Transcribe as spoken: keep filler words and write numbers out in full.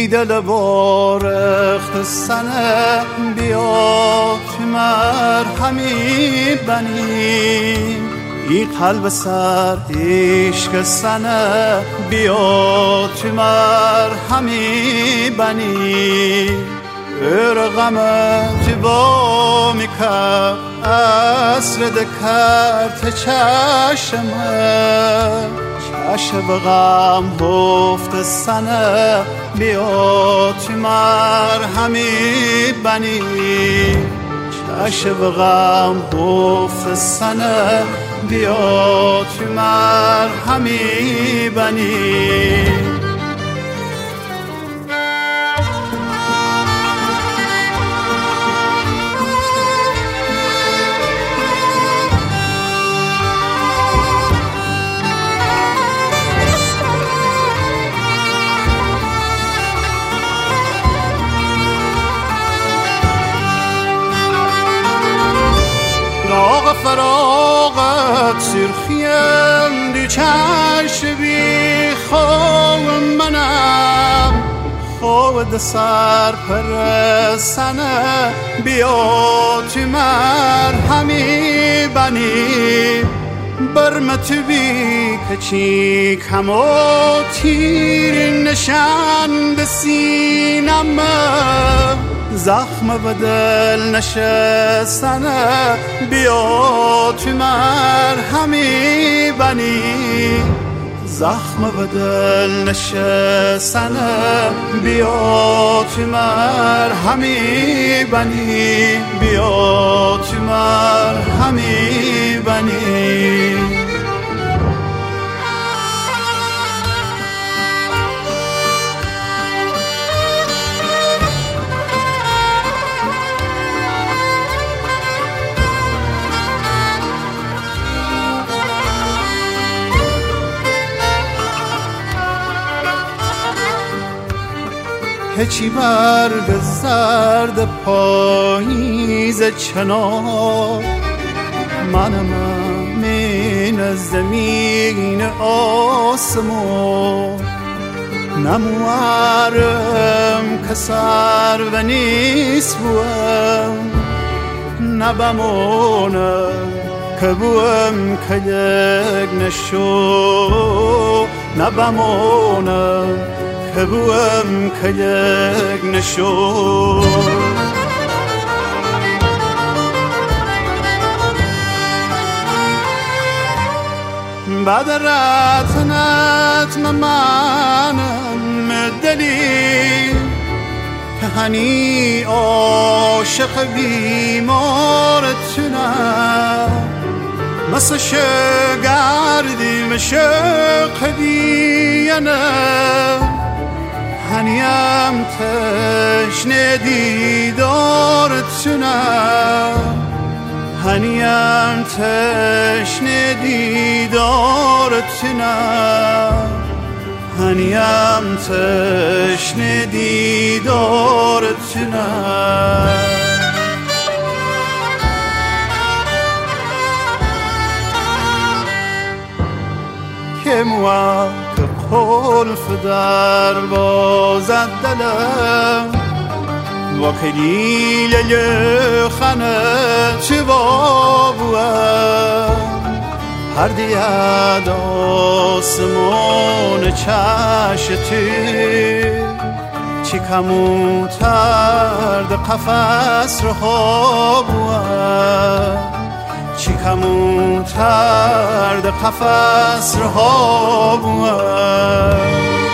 دل بارخت سنه بیا تو مرهمی بنی ای قلب سر عشق سنه بیا تو مرهمی بنی ارغمه تو با میکرد اصر دکرت چشمه چشم غم هفت سنه بیا تو مرهمی بنی چشم غم هفت سنه بیا تو مرهمی بنی فراغت سرخیم دی چشم بی خواب منم خواب ده سر پرسنه بیا تو مرهمی بنی برم تو بی کچی کم و تیر نشان به سینم زخم به دل نشستنه بیا تو مرهمی بنی زخم به دل نشستنه بیا تو مرهمی بنی بیا تو مرهمی بنی هچی برگ زرد پاییز چنار منم من زمین آسمان نموارم که سر و نیست بوم نبمونم که بوم که یک نشو نبمونم که بوم که یک نشو بعد رتنت منم دلی که هنی عاشق بیمارتونم مثل شگردی مشق دیانه هنیم تشنه دیدارتونم هنیم تشنه دیدارتونم هنیم تشنه دیدارتونم که موقع قلف در بازد دلم و کلیل خانه چه بابوم هر دیاد آسمون چش تو چی کموتر ده قفص رو خوابوم چی کموتر ده قفص رو خوابوم